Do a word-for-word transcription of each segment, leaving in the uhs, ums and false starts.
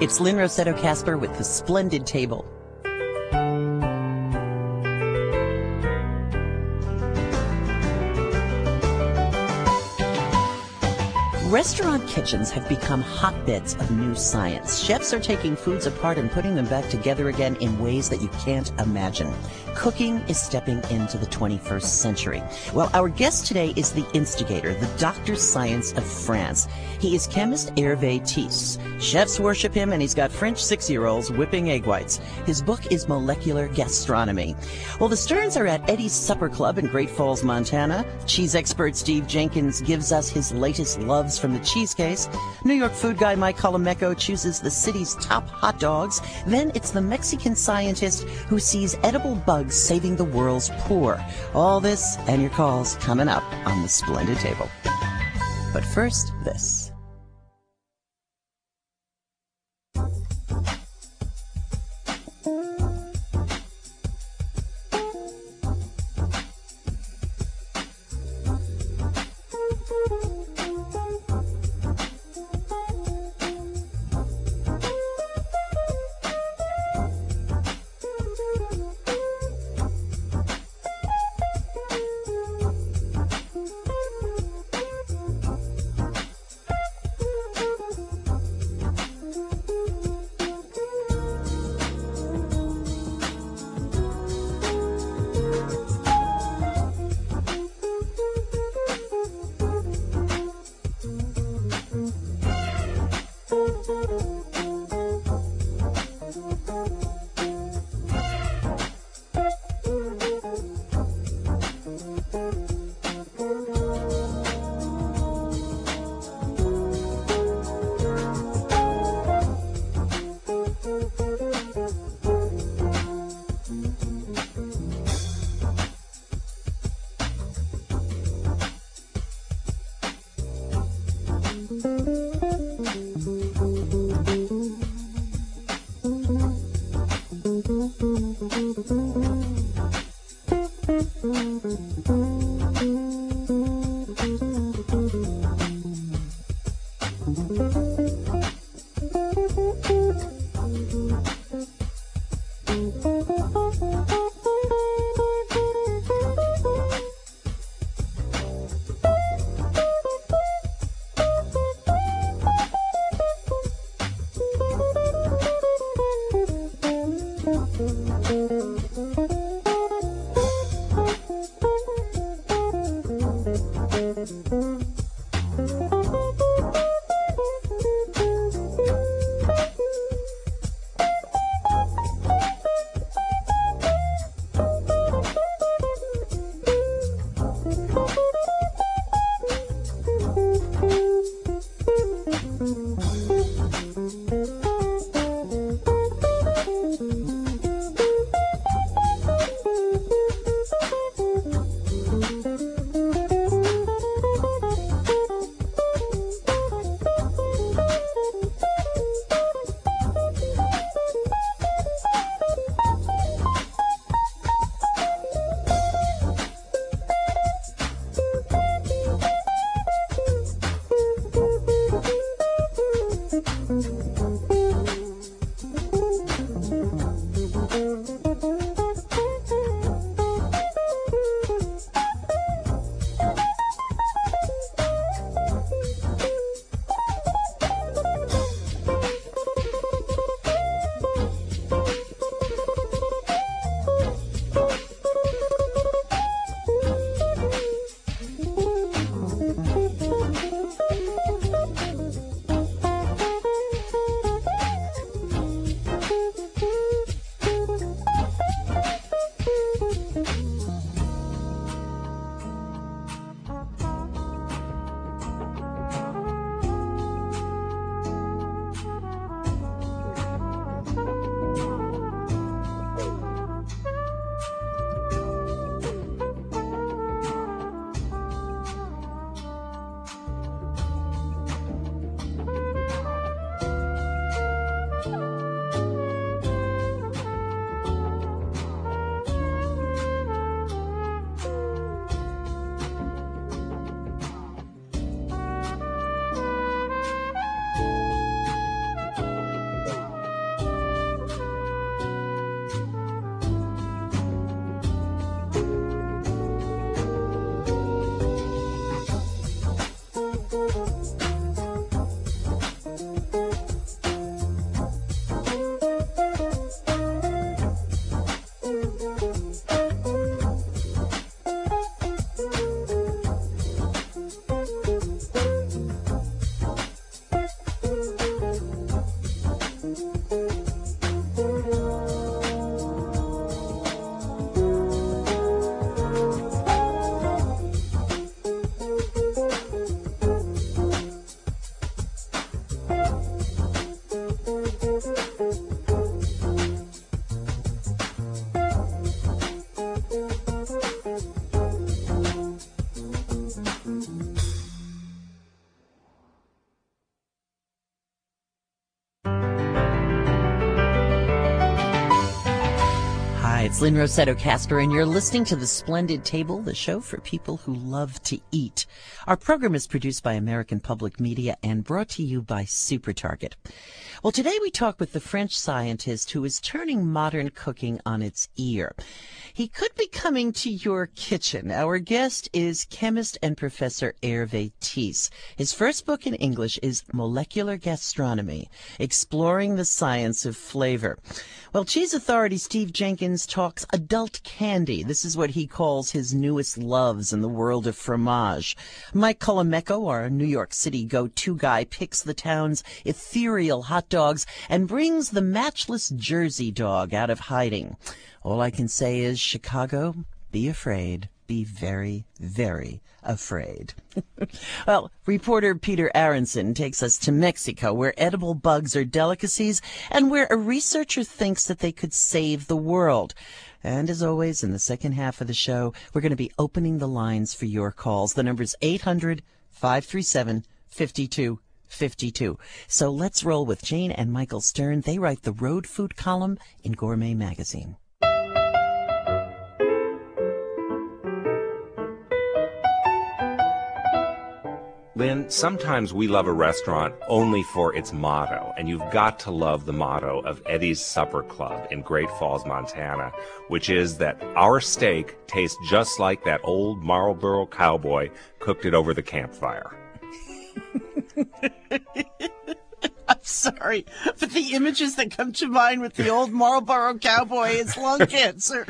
It's Lynn Rossetto Kasper with The Splendid Table. Restaurant kitchens have become hotbeds of new science. Chefs are taking foods apart and putting them back together again in ways that you can't imagine. Cooking is stepping into the twenty-first century. Well, our guest today is the instigator, the Doctor Science of France. He is chemist Hervé Tisse. Chefs worship him, and he's got French six-year-olds whipping egg whites. His book is Molecular Gastronomy. Well, the Sterns are at Eddie's Supper Club in Great Falls, Montana. Cheese expert Steve Jenkins gives us his latest loves from the cheese case. New York food guy Mike Colameco chooses the city's top hot dogs. Then it's the Mexican scientist who sees edible bugs saving the world's poor. All this and your calls coming up on The Splendid Table. But first, this. it's Lynn Rossetto Casper, and you're listening to The Splendid Table, the show for people who love to eat. Our program is produced by American Public Media and brought to you by SuperTarget. Well, today we talk with the French scientist who is turning modern cooking on its ear. He could be coming to your kitchen. Our guest is chemist and Professor Hervé Thies. His first book in English is Molecular Gastronomy, Exploring the Science of Flavor. Well, cheese authority Steve Jenkins talks adult candy. This is what he calls his newest loves in the world of fromage. Mike Colomecco, our New York City go-to guy, picks the town's ethereal hot dogs and brings the matchless Jersey dog out of hiding. All I can say is, Chicago, be afraid. Be very, very afraid. Well, reporter Peter Aronson takes us to Mexico, where edible bugs are delicacies and where a researcher thinks that they could save the world. And as always, in the second half of the show, we're going to be opening the lines for your calls. The number's eight hundred, five three seven, five two five two. So let's roll with Jane and Michael Stern. They write the road food column in Gourmet Magazine. Lynn, sometimes we love a restaurant only for its motto, and you've got to love the motto of Eddie's Supper Club in Great Falls, Montana, which is that our steak tastes just like that old Marlboro cowboy cooked it over the campfire. I'm sorry, but the images that come to mind with the old Marlboro cowboy is lung cancer.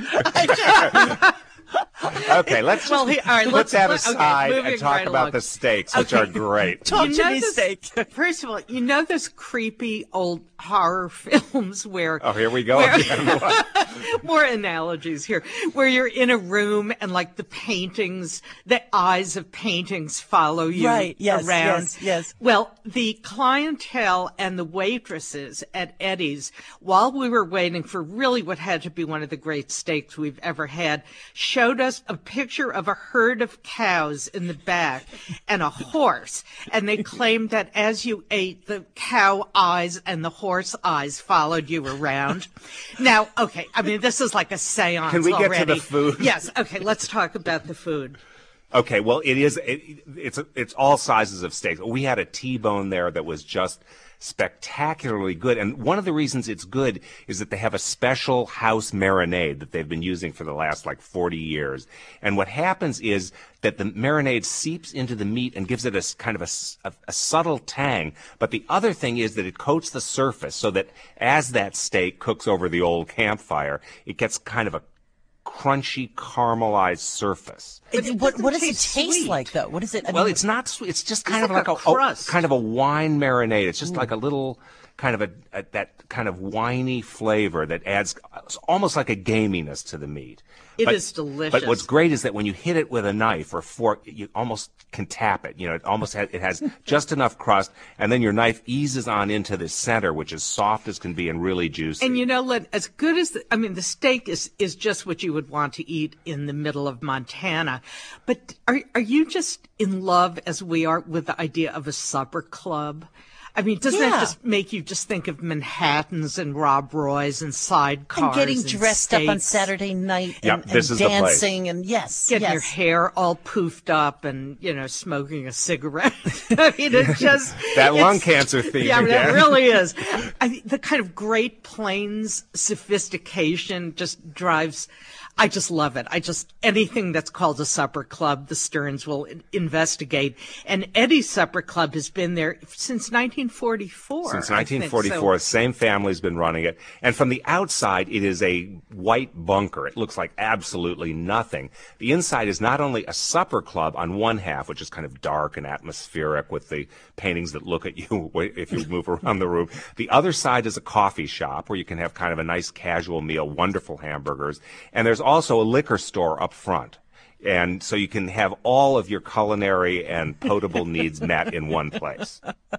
I Okay, let's well, he, all right, put let's, that let's, aside okay, and talk right about along. the steaks, which Okay. are great. Talk you to know me, this, steak. First of all, you know those creepy old horror films where... Oh, here we go where, again. More analogies here, where you're in a room and like the paintings, the eyes of paintings follow you Right, yes, around. yes, yes. Well, the clientele and the waitresses at Eddie's, while we were waiting for really what had to be one of the great steaks we've ever had, showed us a picture of a herd of cows in the back and a horse. And they claimed that as you ate, the cow eyes and the horse eyes followed you around. Now, okay, I mean, this is like a seance Can we get already. to the food? Yes, okay, let's talk about the food. Okay, well, it is. It, it's it's all sizes of steaks. We had a T-bone there that was just spectacularly good, and one of the reasons it's good is that they have a special house marinade that they've been using for the last like forty years. And what happens is that the marinade seeps into the meat and gives it a kind of a, a, a subtle tang. But the other thing is that it coats the surface so that as that steak cooks over the old campfire, it gets kind of a crunchy caramelized surface. It, it what, what does it taste taste sweet. like, though? What is it? I Well, mean, it's not sweet. It's just kind It's of like like, a a, crust. a kind of a wine marinade. It's just like a little kind of a, a that kind of winey flavor that adds almost like a gaminess to the meat. It but, is delicious. But what's great is that when you hit it with a knife or fork, you almost can tap it. You know, it almost has, it has just enough crust, and then your knife eases on into the center, which is soft as can be and really juicy. And you know, Lynn, as good as the, I mean, the steak is is just what you would want to eat in the middle of Montana. But are are you just in love as we are with the idea of a supper club? I mean, doesn't Yeah. that just make you just think of Manhattans and Rob Roys and sidecars and getting and dressed up on steaks? Saturday night Yep, and, this and is the place. dancing and yes, Getting yes. your hair all poofed up and, you know, smoking a cigarette. I mean, it just... That it's- lung cancer theme Yeah, again. it really is. I mean, the kind of Great Plains sophistication just drives... I just love it. I just, anything that's called a supper club, the Stearns will in- investigate. And Eddie's Supper Club has been there since nineteen forty-four. Since I think. nineteen forty-four, So- the same family's been running it. And from the outside, it is a white bunker. It looks like absolutely nothing. The inside is not only a supper club on one half, which is kind of dark and atmospheric with the paintings that look at you if you move around the room. The other side is a coffee shop where you can have kind of a nice casual meal, wonderful hamburgers. And there's also a liquor store up front. And so you can have all of your culinary and potable needs met in one place.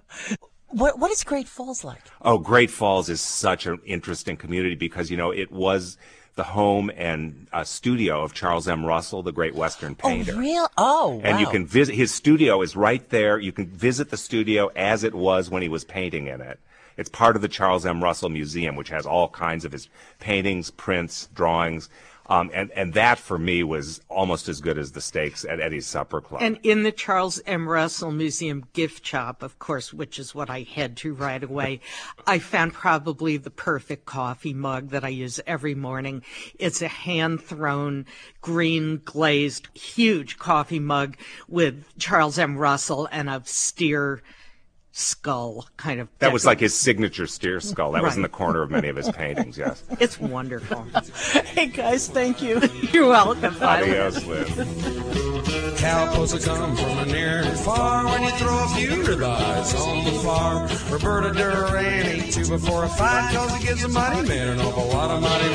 What what is Great Falls like? Oh, Great Falls is such an interesting community because, you know, it was the home and uh, studio of Charles M. Russell, the great Western painter. Oh, real? Oh, wow. And you can visit, his studio is right there. You can visit the studio as it was when he was painting in it. It's part of the Charles M. Russell Museum, which has all kinds of his paintings, prints, drawings. Um, and, and that, for me, was almost as good as the steaks at Eddie's Supper Club. And in the Charles M. Russell Museum gift shop, of course, which is what I head to right away, I found probably the perfect coffee mug that I use every morning. It's a hand-thrown, green glazed, huge coffee mug with Charles M. Russell and a steer skull kind of. That was like his signature steer skull. That Right. was in the corner of many of his paintings, yes. It's wonderful. Hey, guys, thank you. You're welcome. Adios, Lynn. Cowpokes will come from a near and far when you throw a few ribeyes on the floor. Roberta Duran ate two before a fight cause it gives a mighty man an awful lot of mighty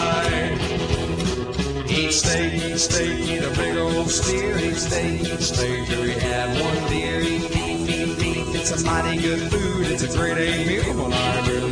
ride. Eat steak, eat steak, eat a big old steer. Eat steak, eat steak till we had one deer. Eat beef, eat beef, it's a mighty good food. It's a great egg meal when I'm in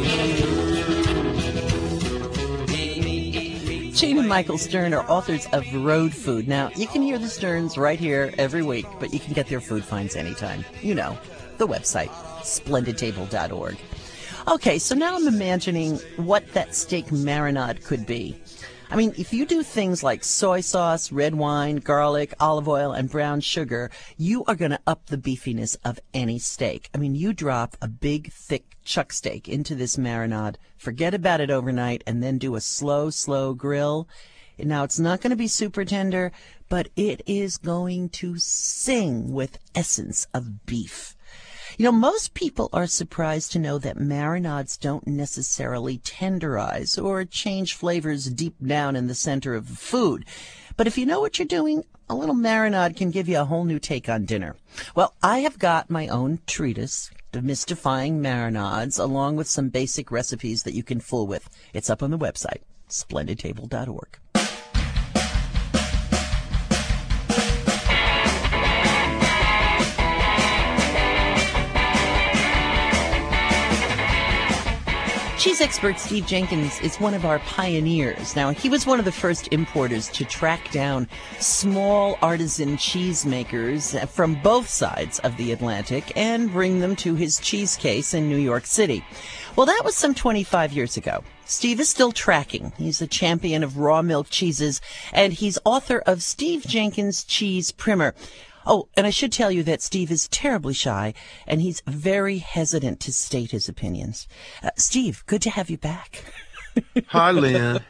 Gene and Michael Stern are authors of Road Food. Now, you can hear the Sterns right here every week, but you can get their food finds anytime. You know, the website, splendid table dot org. Okay, so now I'm imagining what that steak marinade could be. I mean, if you do things like soy sauce, red wine, garlic, olive oil, and brown sugar, you are going to up the beefiness of any steak. I mean, you drop a big, thick chuck steak into this marinade, forget about it overnight, and then do a slow, slow grill. Now, it's not going to be super tender, but it is going to sing with essence of beef. You know, most people are surprised to know that marinades don't necessarily tenderize or change flavors deep down in the center of the food. But if you know what you're doing, a little marinade can give you a whole new take on dinner. Well, I have got my own treatise, Demystifying Marinades, along with some basic recipes that you can fool with. It's up on the website, splendid table dot org. Cheese expert Steve Jenkins is one of our pioneers. Now, he was one of the first importers to track down small artisan cheesemakers from both sides of the Atlantic and bring them to his cheese case in New York City. Well, that was some twenty-five years ago. Steve is still tracking. He's a champion of raw milk cheeses, and he's author of Steve Jenkins Cheese Primer. Oh, and I should tell you that Steve is terribly shy, and he's very hesitant to state his opinions. Uh, Steve, good to have you back. Hi, Lynn.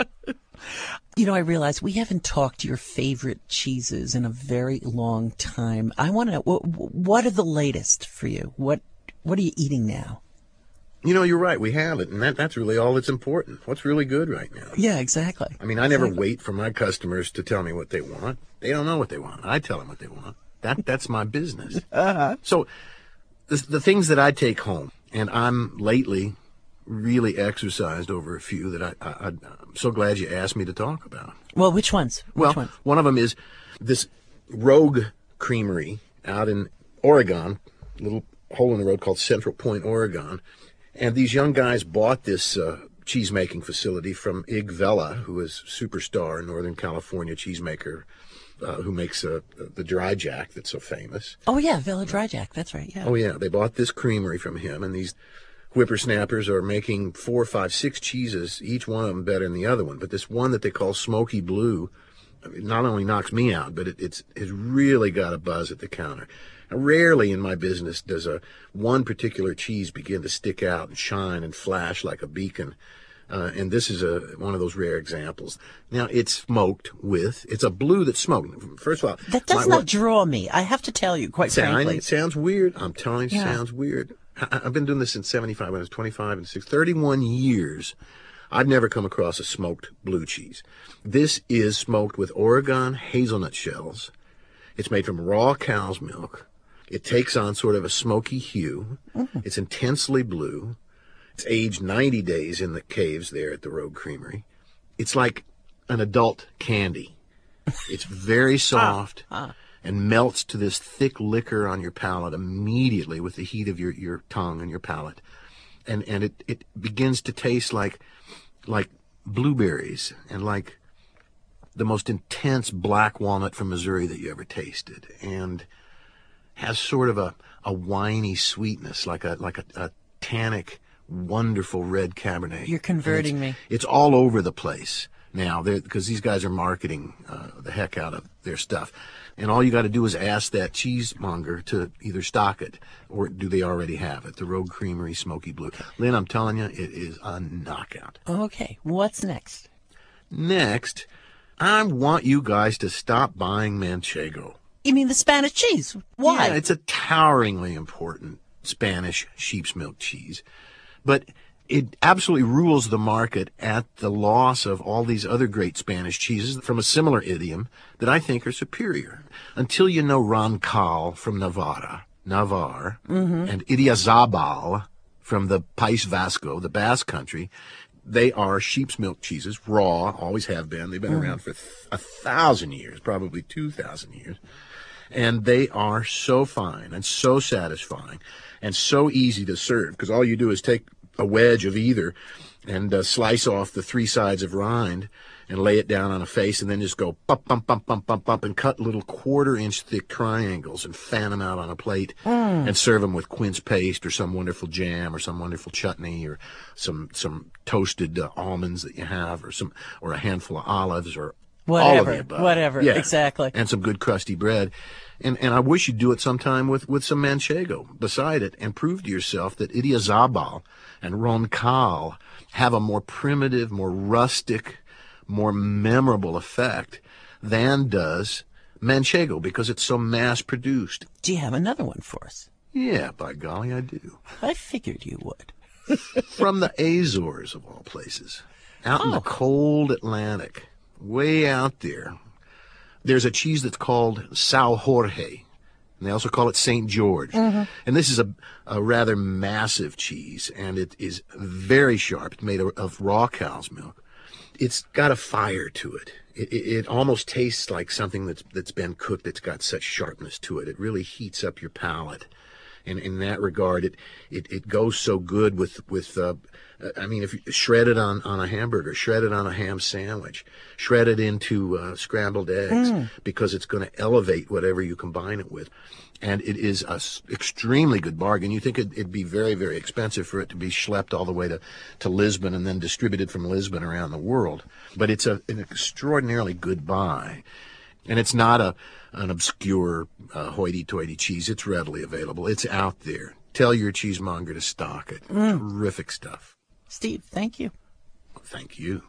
You know, I realize we haven't talked your favorite cheeses in a very long time. I want to know, what, what are the latest for you? What What are you eating now? You know, you're right. We haven't, and that, that's really all that's important. What's really good right now? Yeah, exactly. I mean, I never exactly. wait for my customers to tell me what they want. They don't know what they want. I tell them what they want. That That's my business. Uh-huh. So the, the things that I take home, and I'm lately really exercised over a few that I, I, I'm so glad you asked me to talk about. Well, which ones? Which Well, ones? one of them is this Rogue Creamery out in Oregon, a little hole in the road called Central Point, Oregon. And these young guys bought this uh, cheese-making facility from Ig Vela, who is a superstar Northern California cheesemaker, uh, who makes uh, the Dry Jack that's so famous. Oh, yeah, Villa Dry Jack. That's right, yeah. Oh, yeah. They bought this creamery from him, and these whippersnappers are making four, five, six cheeses, each one of them better than the other one. But this one that they call Smoky Blue, I mean, not only knocks me out, but it, it's has really got a buzz at the counter. Now, rarely in my business does a one particular cheese begin to stick out and shine and flash like a beacon. Uh, and this is a one of those rare examples. Now, it's smoked with, it's a blue that's smoked. First of all, That does my- not draw me. I have to tell you, quite Sound- frankly. It sounds weird. I'm telling you, it Yeah. sounds weird. I, I've been doing this since seventy-five. When I was twenty-five and six, thirty-one years. I've never come across a smoked blue cheese. This is smoked with Oregon hazelnut shells. It's made from raw cow's milk. It takes on sort of a smoky hue. Mm-hmm. It's intensely blue. It's aged ninety days in the caves there at the Rogue Creamery. It's like an adult candy. It's very soft ah, ah. and melts to this thick liquor on your palate immediately with the heat of your, your tongue and your palate. And and it, it begins to taste like like blueberries and like the most intense black walnut from Missouri that you ever tasted, and has sort of a, a winey sweetness, like a like a, a tannic, wonderful red Cabernet. You're converting it's, me. It's all over the place now, because these guys are marketing uh, the heck out of their stuff. And all you got to do is ask that cheesemonger to either stock it, or do they already have it? The Rogue Creamery Smoky Blue. Lynn, I'm telling you, it is a knockout. Okay, what's next? Next, I want you guys to stop buying Manchego. You mean the Spanish cheese? Why? Yeah, it's a toweringly important Spanish sheep's milk cheese. But it absolutely rules the market at the loss of all these other great Spanish cheeses from a similar idiom that I think are superior. Until you know Roncal from Navarra, Navarre, mm-hmm. and Idiazabal from the País Vasco, the Basque country, they are sheep's milk cheeses, raw, always have been. They've been mm. around for th- a thousand years, probably two thousand years. And they are so fine and so satisfying and so easy to serve, because all you do is take a wedge of either and uh, slice off the three sides of rind and lay it down on a face, and then just go bump, bump, bump, bump, bump, bump, and cut little quarter-inch thick triangles and fan them out on a plate mm. and serve them with quince paste or some wonderful jam or some wonderful chutney or some some toasted uh, almonds that you have, or some or a handful of olives, or whatever, all of the above. Whatever, yeah. exactly. And some good crusty bread. And and I wish you'd do it sometime with, with some Manchego beside it, and prove to yourself that Idiazabal and Roncal have a more primitive, more rustic, more memorable effect than does Manchego, because it's so mass-produced. Do you have another one for us? Yeah, by golly, I do. I figured you would. From the Azores, of all places, out oh. in the cold Atlantic, way out there, there's a cheese that's called Sao Jorge, and they also call it Saint George. Mm-hmm. And this is a, a rather massive cheese, and it is very sharp. It's made of, of raw cow's milk. It's got a fire to it. It, it. it almost tastes like something that's that's been cooked that's got such sharpness to it. It really heats up your palate. And in that regard, it it, it goes so good with, with uh, I mean, if you shred it on, on a hamburger, shred it on a ham sandwich, shred it into uh, scrambled eggs, mm. because it's going to elevate whatever you combine it with. And it is an extremely good bargain. You think it'd, it'd be very, very expensive for it to be schlepped all the way to, to Lisbon and then distributed from Lisbon around the world. But it's a, an extraordinarily good buy. And it's not a an obscure uh, hoity-toity cheese. It's readily available. It's out there. Tell your cheesemonger to stock it. Mm. Terrific stuff. Steve, thank you. Thank you.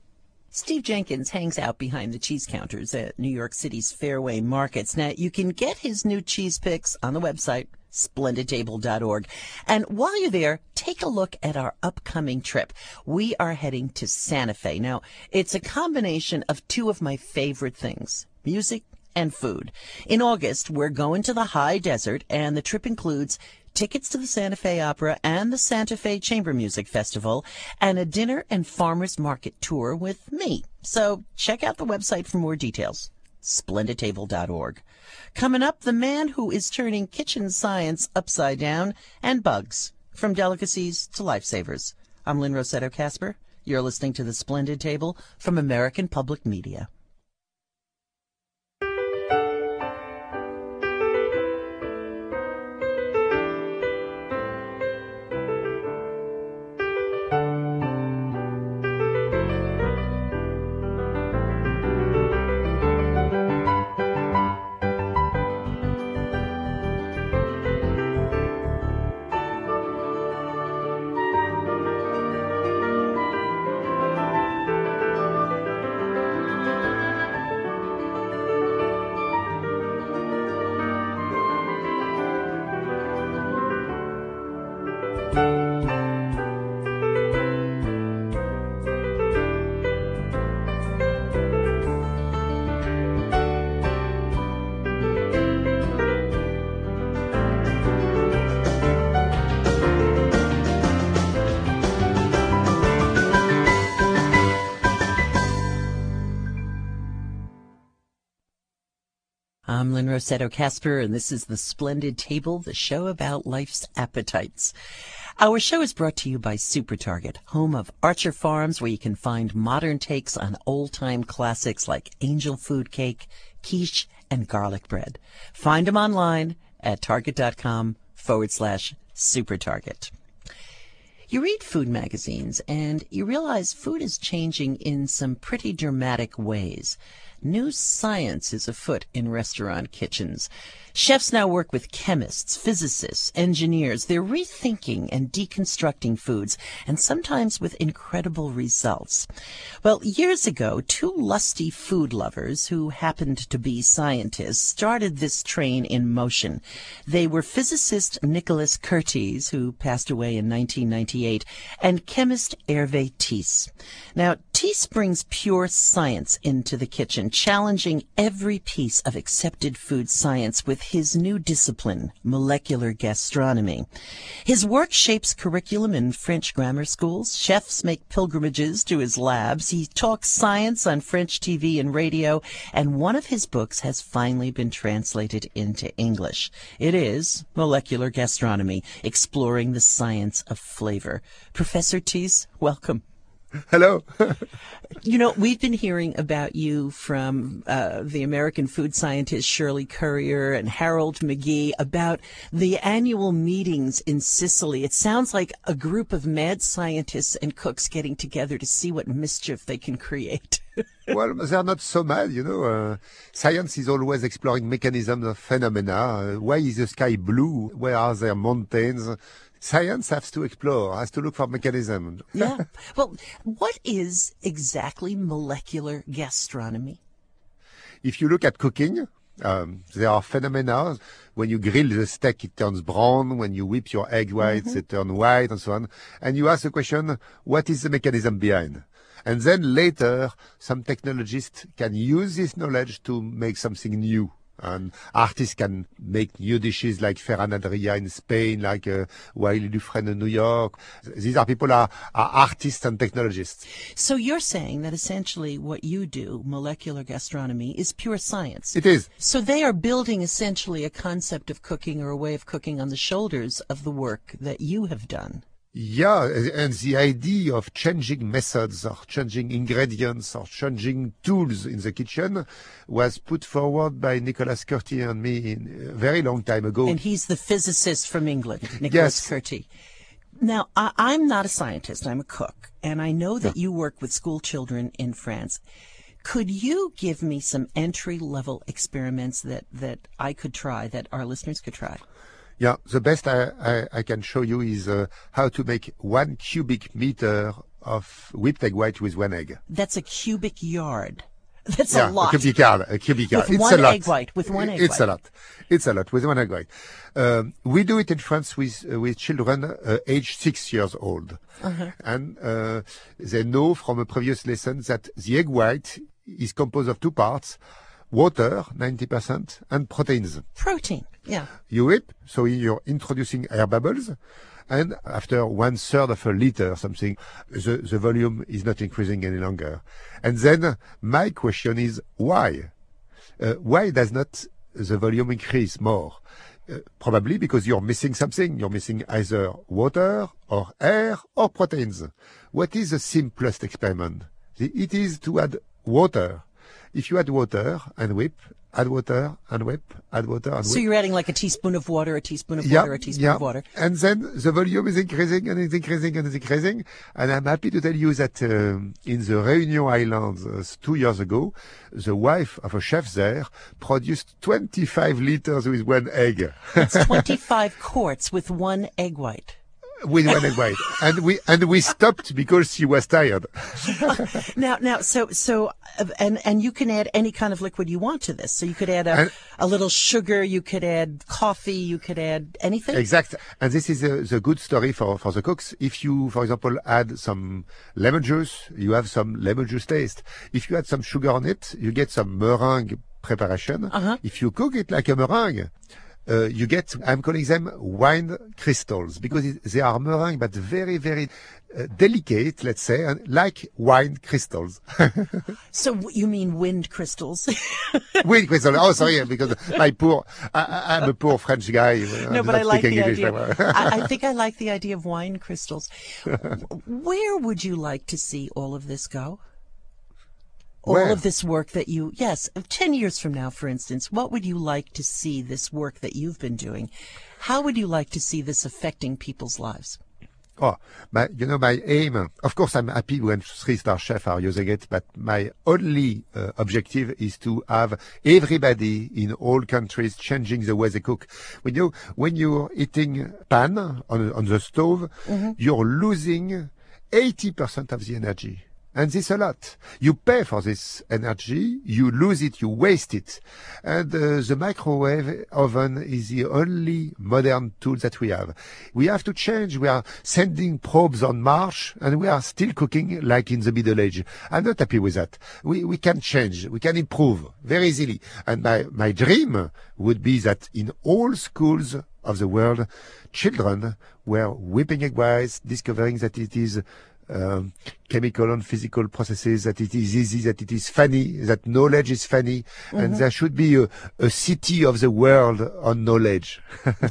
Steve Jenkins hangs out behind the cheese counters at New York City's Fairway Markets. Now, you can get his new cheese picks on the website, splendid table dot org. And while you're there, take a look at our upcoming trip. We are heading to Santa Fe. Now, it's a combination of two of my favorite things, music and food. In August, we're going to the high desert, and the trip includes tickets to the Santa Fe Opera and the Santa Fe Chamber Music Festival, and a dinner and farmers market tour with me. So check out the website for more details, splendid table dot org. Coming up, the man who is turning kitchen science upside down, and bugs, from delicacies to lifesavers. I'm Lynn Rossetto Kasper. You're listening to The Splendid Table from American Public Media. I'm Lynn Rossetto Kasper, and this is The Splendid Table, the show about life's appetites. Our show is brought to you by Super Target, home of Archer Farms, where you can find modern takes on old-time classics like angel food cake, quiche, and garlic bread. Find them online at target.com forward slash Super Target. You read food magazines, and you realize food is changing in some pretty dramatic ways. New science is afoot in restaurant kitchens. Chefs now work with chemists, physicists, engineers. They're rethinking and deconstructing foods, and sometimes with incredible results. Well, years ago, two lusty food lovers who happened to be scientists started this train in motion. They were physicist Nicholas Curtiz, who passed away in nineteen ninety-eight, and chemist Hervé Thies. Now, Thies brings pure science into the kitchen, challenging every piece of accepted food science with his new discipline, molecular gastronomy. His work shapes curriculum in French grammar schools. Chefs make pilgrimages to his labs. He talks science on French T V and radio, and one of his books has finally been translated into English. It is Molecular Gastronomy, Exploring the Science of Flavor. Professor Thies, welcome. Hello. You know, we've been hearing about you from uh, the American food scientist Shirley Currier and Harold McGee about the annual meetings in Sicily. It sounds like a group of mad scientists and cooks getting together to see what mischief they can create. Well, they're not so mad, you know. Uh, science is always exploring mechanisms of phenomena. Uh, why is the sky blue? Where are there mountains? Science has to explore, has to look for mechanism. Yeah. Well, what is exactly molecular gastronomy? If you look at cooking, um, there are phenomena. When you grill the steak, it turns brown. When you whip your egg whites, mm-hmm. it turns white, and so on. And you ask the question, what is the mechanism behind? And then later, some technologists can use this knowledge to make something new. And artists can make new dishes like Ferran Adrià in Spain, like uh, Wiley Dufresne in New York. These are people are, are artists and technologists. So you're saying that essentially what you do, molecular gastronomy, is pure science. It is. So they are building essentially a concept of cooking or a way of cooking on the shoulders of the work that you have done. Yeah, and the idea of changing methods or changing ingredients or changing tools in the kitchen was put forward by Nicholas Curtiz and me in a very long time ago. And he's the physicist from England, Nicholas yes. Curtiz. Now, I, I'm not a scientist, I'm a cook, and I know that yeah. you work with school children in France. Could you give me some entry-level experiments that, that I could try, that our listeners could try? Yeah, the best I, I, I can show you is uh, how to make one cubic meter of whipped egg white with one egg. That's a cubic yard. That's yeah, a lot. a cubic yard, a cubic yard. With it's one a lot. egg white, with one egg it's white. a lot. It's a lot, with one egg white. Um, we do it in France with, uh, with children uh, aged six years old. Uh-huh. And uh, they know from a previous lesson that the egg white is composed of two parts, water, ninety percent, and proteins. Protein, yeah. You whip, so you're introducing air bubbles, and after one third of a liter, something, the, the volume is not increasing any longer. And then my question is, why? Uh, why does not the volume increase more? Uh, probably because you're missing something. You're missing either water or air or proteins. What is the simplest experiment? It is to add water. If you add water and whip, add water and whip, add water and whip. So you're adding like a teaspoon of water, a teaspoon of yeah, water, a teaspoon yeah. of water. And then the volume is increasing and is increasing and is increasing. And I'm happy to tell you that um, in the Réunion Islands uh, two years ago, the wife of a chef there produced twenty-five liters with one egg. It's twenty-five quarts with one egg white. With one egg white, and we and we stopped because she was tired. now, now, so so, uh, and and you can add any kind of liquid you want to this. So you could add a, and, a little sugar, you could add coffee, you could add anything. Exact, and this is a, the good story for for the cooks. If you, for example, add some lemon juice, you have some lemon juice taste. If you add some sugar on it, you get some meringue preparation. Uh-huh. If you cook it like a meringue. Uh, you get, I'm calling them wine crystals, because it, they are meringue, but very, very uh, delicate, let's say, and like wine crystals. So w- you mean wind crystals? Wind crystals. Oh, sorry, because my poor, I, I'm a poor French guy. No, but I like the English idea. I, I think I like the idea of wine crystals. Where would you like to see all of this go? All Where? of this work that you, yes, ten years from now, for instance, what would you like to see this work that you've been doing? How would you like to see this affecting people's lives? Oh, my, you know, my aim, of course, I'm happy when three-star chefs are using it, but my only uh, objective is to have everybody in all countries changing the way they cook. When you, when you're eating pan on, on the stove, mm-hmm. you're losing eighty percent of the energy. And this a lot. You pay for this energy, you lose it, you waste it. And uh, the microwave oven is the only modern tool that we have. We have to change. We are sending probes on Mars, and we are still cooking like in the Middle Age. I'm not happy with that. We we can change. We can improve very easily. And my, my dream would be that in all schools of the world, children were whipping egg whites, discovering that it is Um, chemical and physical processes, that it is easy, that it is funny, that knowledge is funny, mm-hmm. and there should be a, a city of the world on knowledge.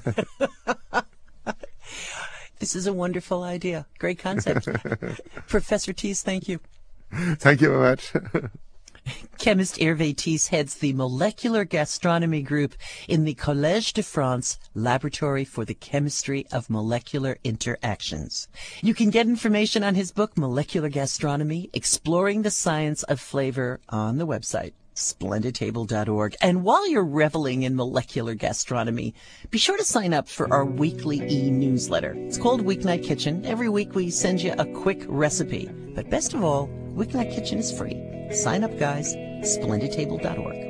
This is a wonderful idea. Great concept. Professor Thies, thank you. Thank you very much. Chemist Hervé Thies heads the Molecular Gastronomy Group in the Collège de France Laboratory for the Chemistry of Molecular Interactions. You can get information on his book, Molecular Gastronomy, Exploring the Science of Flavor, on the website, splendid table dot org. And while you're reveling in molecular gastronomy, be sure to sign up for our weekly e-newsletter. It's called Weeknight Kitchen. Every week we send you a quick recipe. But best of all, Weeknight Kitchen is free. Sign up, guys. splendid table dot org.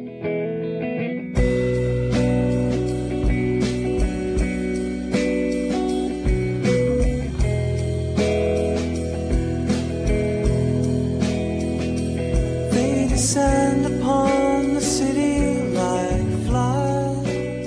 They descend upon the city like flies.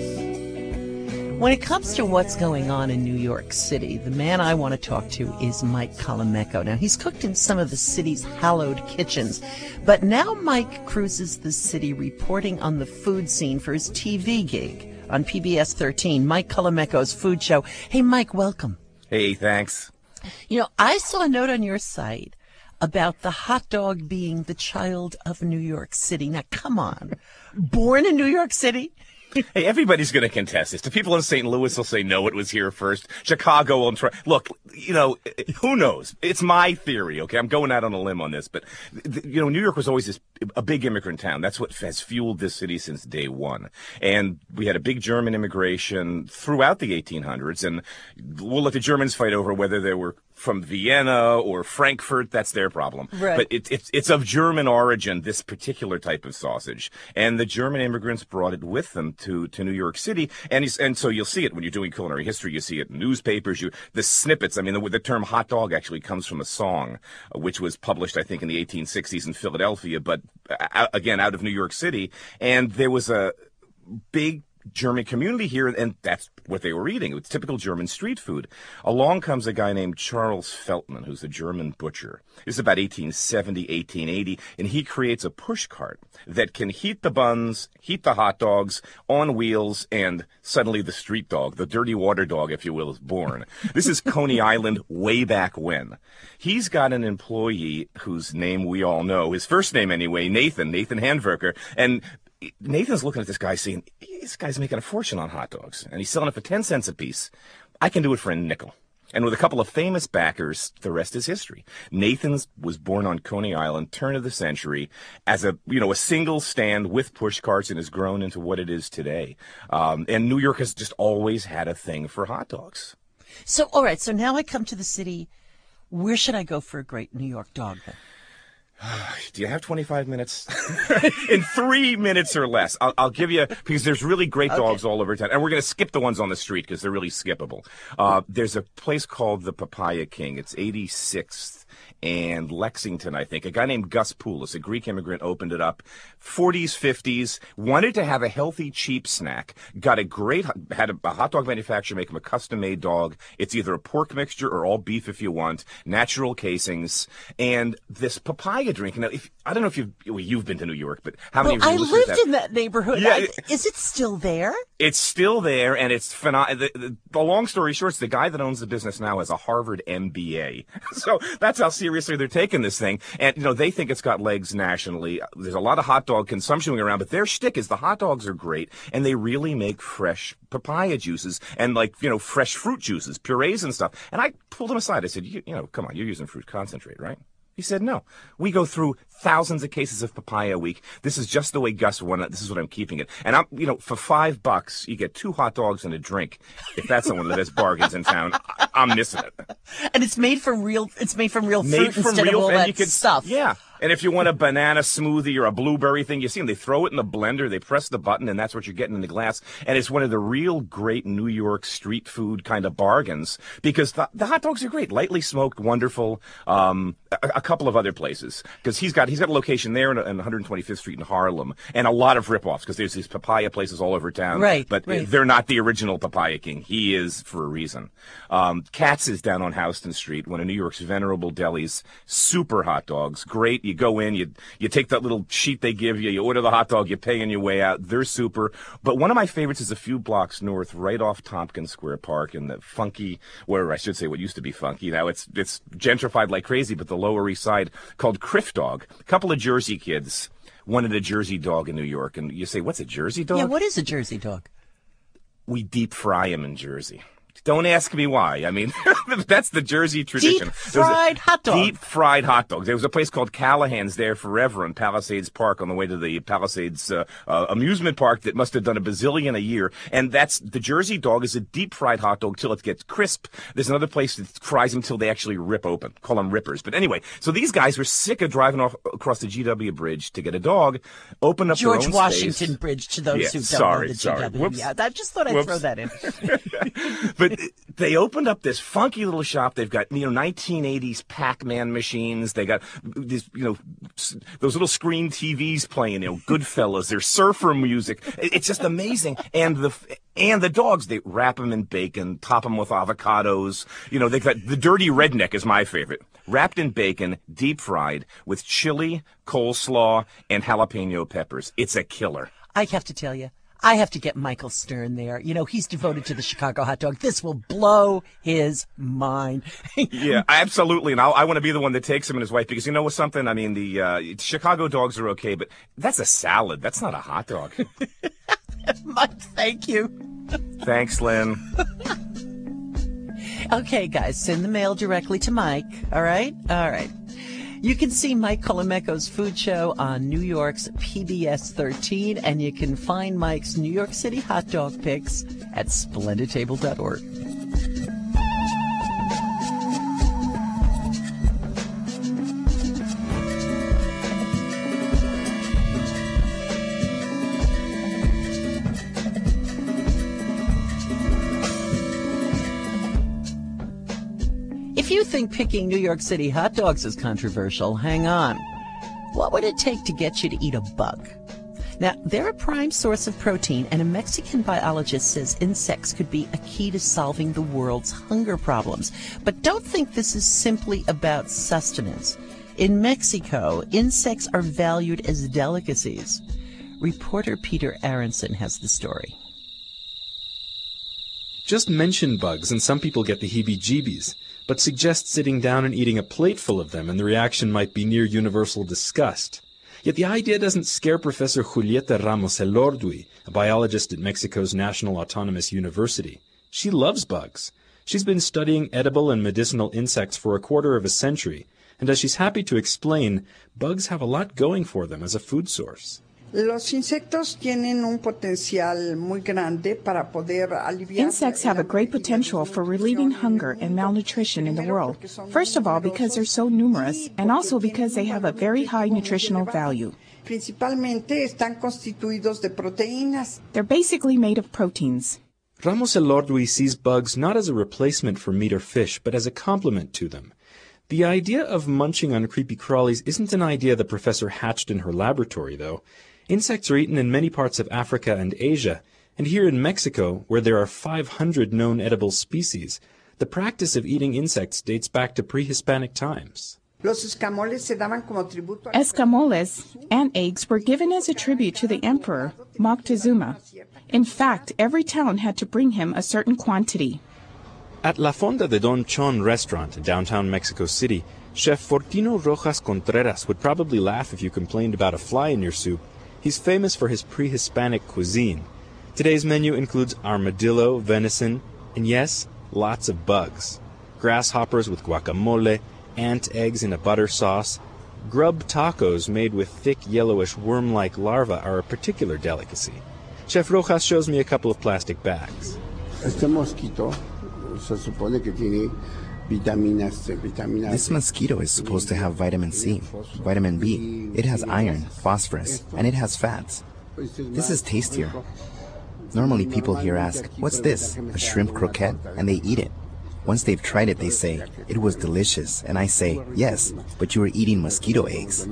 When it comes to what's going on in New York City, the man I want to talk to is Mike Colameco. Now, he's cooked in some of the city's hallowed kitchens, but now Mike cruises the city reporting on the food scene for his T V gig on P B S thirteen, Mike Colameco's Food Show. Hey, Mike, welcome. Hey, thanks. You know, I saw a note on your site about the hot dog being the child of New York City. Now, come on. Born in New York City? Hey, everybody's going to contest this. The people in Saint Louis will say, no, it was here first. Chicago will try. Look, you know, who knows? It's my theory, okay? I'm going out on a limb on this. But, you know, New York was always this, a big immigrant town. That's what has fueled this city since day one. And we had a big German immigration throughout the eighteen hundreds. And we'll let the Germans fight over whether they were from Vienna or Frankfurt. That's their problem. Right. But it, it's it's of German origin, this particular type of sausage. And the German immigrants brought it with them to, to New York City. And he's, and so you'll see it when you're doing culinary history. You see it in newspapers. You the snippets. I mean, the, the term hot dog actually comes from a song, uh, which was published, I think, in the eighteen sixties in Philadelphia, but uh, again, out of New York City. And there was a big German community here, and that's what they were eating. It was typical German street food. Along comes a guy named Charles Feltman, who's a German butcher. This is about eighteen seventy, eighteen eighty, and he creates a push cart that can heat the buns, heat the hot dogs on wheels, and suddenly the street dog, the dirty water dog, if you will, is born. This is Coney Island way back when. He's got an employee whose name we all know, his first name anyway, Nathan, Nathan Handwerker, and Nathan's looking at this guy saying, this guy's making a fortune on hot dogs, and he's selling it for ten cents a piece. I can do it for a nickel. And with a couple of famous backers, the rest is history. Nathan's was born on Coney Island, turn of the century, as a, you know, a single stand with push carts, and has grown into what it is today. Um, and New York has just always had a thing for hot dogs. So, all right, so now I come to the city. Where should I go for a great New York dog then? Do you have twenty-five minutes? In three minutes or less. I'll, I'll give you, because there's really great dogs okay. all over town. And we're going to skip the ones on the street because they're really skippable. Uh, there's a place called the Papaya King. It's eighty-sixth and Lexington, I think. A guy named Gus Poulos, a Greek immigrant, opened it up. forties, fifties, wanted to have a healthy, cheap snack. Got a great, had a, a hot dog manufacturer make him a custom-made dog. It's either a pork mixture or all beef if you want. Natural casings. And this papaya drink. Now, if, I don't know if you've, well, you've been to New York, but how many well, of you I lived have? in that neighborhood. Yeah, I, is it still there? It's still there, and it's phenomenal. The, the, the long story short, the guy that owns the business now has a Harvard M B A. So that's how seriously they're taking this thing. And, you know, they think it's got legs nationally. There's a lot of hot dog consumption going around, but their shtick is the hot dogs are great, and they really make fresh papaya juices and, like, you know, fresh fruit juices, purees and stuff. And I pulled him aside. I said, you, you know, come on, you're using fruit concentrate, right? He said, no. We go through thousands of cases of papaya a week. This is just the way Gus won it. This is what I'm keeping it. And I'm, you know, for five bucks, you get two hot dogs and a drink. If that's the one of the best bargains in town, I, I'm missing it. And it's made from real, it's made from real made fruit from instead real, of all and that you can, stuff. Yeah. And if you want a banana smoothie or a blueberry thing, you see them, they throw it in the blender, they press the button, and that's what you're getting in the glass. And it's one of the real great New York street food kind of bargains, because the, the hot dogs are great, lightly smoked, wonderful. Um, a, a couple of other places, because he's got he's got a location there in, in one twenty-fifth Street in Harlem, and a lot of ripoffs, because there's these papaya places all over town. Right, but right. they're not the original Papaya King. He is for a reason. Um, Katz is down on Houston Street, one of New York's venerable delis. Super hot dogs, great. You go in, you You take that little sheet they give you, you order the hot dog, you pay on your way out. They're super. But one of my favorites is a few blocks north, right off Tompkins Square Park, in the funky, where I should say what used to be funky. Now it's it's gentrified like crazy, but the Lower East Side, called Criff Dog. A couple of Jersey kids wanted a Jersey dog in New York. And you say, what's a Jersey dog? Yeah, what is a Jersey dog? We deep fry them in Jersey. Don't ask me why. I mean, that's the Jersey tradition. Deep fried hot dog. Deep fried hot dogs. There was a place called Callahan's there forever in Palisades Park on the way to the Palisades uh, uh, amusement park that must have done a bazillion a year. And that's the Jersey dog is a deep fried hot dog till it gets crisp. There's another place that fries them till they actually rip open. Call them rippers. But anyway, so these guys were sick of driving off across the G W Bridge to get a dog, open up George their own Washington space. Bridge, to those yeah, who don't sorry, know the sorry. G W. Whoops. Yeah, I just thought I'd Whoops. throw that in. But they opened up this funky little shop. They've got, you know, nineteen eighties Pac-Man machines. They got these, you know, those little screen T Vs playing, you know, Goodfellas. There's surfer music. It's just amazing. And the and the dogs, they wrap them in bacon, top them with avocados. You know, they've got the dirty redneck is my favorite. Wrapped in bacon, deep fried with chili, coleslaw, and jalapeno peppers. It's a killer. I have to tell you, I have to get Michael Stern there. You know, he's devoted to the Chicago hot dog. This will blow his mind. Yeah, absolutely. And I'll, I want to be the one that takes him and his wife, because you know what, something? I mean, the uh, Chicago dogs are okay, but that's a salad. That's not a hot dog. Mike, thank you. Thanks, Lynn. Okay, guys, send the mail directly to Mike. All right? All right. You can see Mike Colameco's food show on New York's P B S thirteen, and you can find Mike's New York City hot dog picks at splendid table dot org. If you think picking New York City hot dogs is controversial, hang on. What would it take to get you to eat a bug? Now, they're a prime source of protein, and a Mexican biologist says insects could be a key to solving the world's hunger problems. But don't think this is simply about sustenance. In Mexico, insects are valued as delicacies. Reporter Peter Aronson has the story. Just mention bugs and some people get the heebie-jeebies, but suggest sitting down and eating a plateful of them and the reaction might be near universal disgust. Yet the idea doesn't scare Professor Julieta Ramos Elordui, a biologist at Mexico's National Autonomous University. She loves bugs. She's been studying edible and medicinal insects for a quarter of a century, and as she's happy to explain, bugs have a lot going for them as a food source. Los insectos tienen un potencial muy grande para poder aliviar. Insects have a great potential for relieving hunger and malnutrition in the world. First of all, because they're so numerous, and also because they have a very high nutritional value. Principalmente están constituidos de proteínas. They're basically made of proteins. Ramos Elorduy sees bugs not as a replacement for meat or fish, but as a complement to them. The idea of munching on creepy crawlies isn't an idea the professor hatched in her laboratory, though. Insects are eaten in many parts of Africa and Asia, and here in Mexico, where there are five hundred known edible species, the practice of eating insects dates back to pre-Hispanic times. Los escamoles se daban como tributo. Escamoles, ant eggs, were given as a tribute to the emperor, Moctezuma. In fact, every town had to bring him a certain quantity. At La Fonda de Don Chon restaurant in downtown Mexico City, Chef Fortino Rojas Contreras would probably laugh if you complained about a fly in your soup. He's famous for his pre-Hispanic cuisine. Today's menu includes armadillo, venison, and yes, lots of bugs. Grasshoppers with guacamole, ant eggs in a butter sauce. Grub tacos made with thick yellowish worm-like larvae are a particular delicacy. Chef Rojas shows me a couple of plastic bags. Este mosquito se supone que tiene vitaminas C. Vitamina This mosquito is supposed to have vitamin C, vitamin B. It has iron, phosphorus, and it has fats. This is tastier. Normally people here ask, what's this, a shrimp croquette? And they eat it. Once they've tried it, they say, it was delicious. And I say, yes, but you were eating mosquito eggs.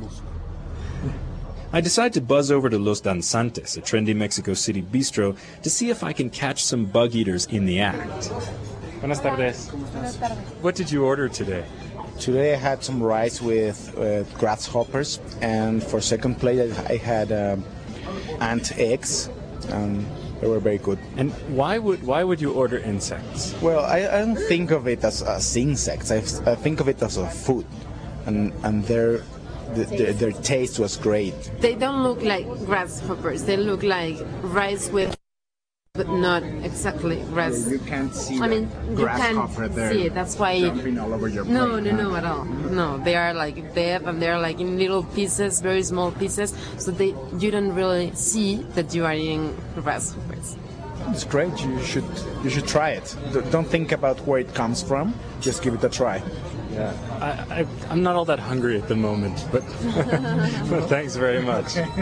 I decide to buzz over to Los Danzantes, a trendy Mexico City bistro, to see if I can catch some bug eaters in the act. Buenas tardes. What did you order today? Today I had some rice with uh, grasshoppers, and for second plate I had um, ant eggs. Um, they were very good. And why would why would you order insects? Well, I, I don't think of it as, as insects. I, I think of it as a food, and and their, their their taste was great. They don't look like grasshoppers. They look like rice with. But not exactly grass. You can't see I mean, you can't there see it. That's why. Jumping all over your no, plate. no, no, at all. No, they are like dead, and they're like in little pieces, very small pieces. So they, you don't really see that you are eating grasshoppers. It's great. You should, you should try it. Don't think about where it comes from. Just give it a try. Yeah, I, I I'm not all that hungry at the moment, but, but thanks very much. Okay.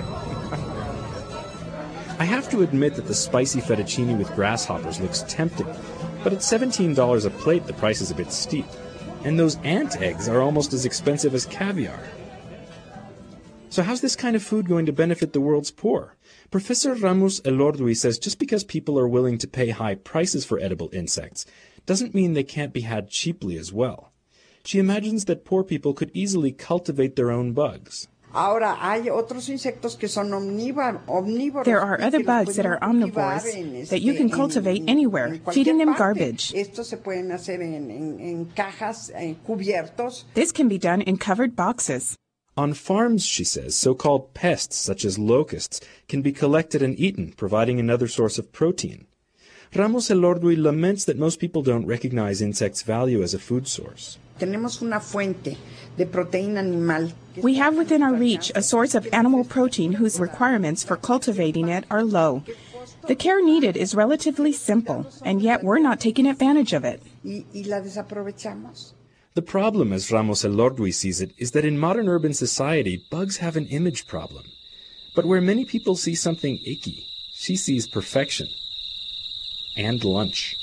I have to admit that the spicy fettuccine with grasshoppers looks tempting, but at seventeen dollars a plate the price is a bit steep, and those ant eggs are almost as expensive as caviar. So how's this kind of food going to benefit the world's poor? Professor Ramos Elorduy says just because people are willing to pay high prices for edible insects doesn't mean they can't be had cheaply as well. She imagines that poor people could easily cultivate their own bugs. Ahora hay otros insectos que son omnívoros. There are other bugs that are omnivores that you can cultivate anywhere, feeding them garbage. Estos se pueden hacer en, en, en cajas, en cubiertos. This can be done in covered boxes. On farms, she says, so-called pests such as locusts can be collected and eaten, providing another source of protein. Ramos Elorduy laments that most people don't recognize insects' value as a food source. Tenemos una fuente de proteína animal. We have within our reach a source of animal protein whose requirements for cultivating it are low. The care needed is relatively simple, and yet we're not taking advantage of it. Y, y la desaprovechamos. The problem, as Ramos Elorduy sees it, is that in modern urban society, bugs have an image problem. But where many people see something icky, she sees perfection. And lunch.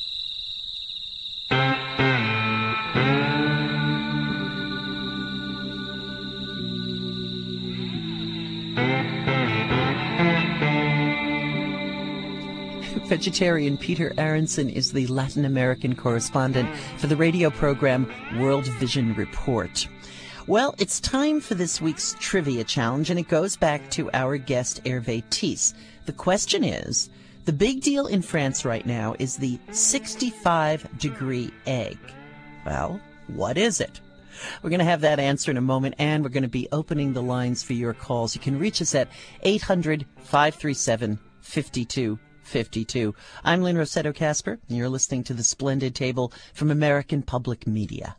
Vegetarian Peter Aronson is the Latin American correspondent for the radio program World Vision Report. Well, it's time for this week's trivia challenge, and it goes back to our guest Hervé Thies. The question is, the big deal in France right now is the sixty-five degree egg. Well, what is it? We're going to have that answer in a moment, and we're going to be opening the lines for your calls. You can reach us at eight hundred, five three seven, five two five two. I'm Lynn Rossetto Kasper, and you're listening to The Splendid Table from American Public Media.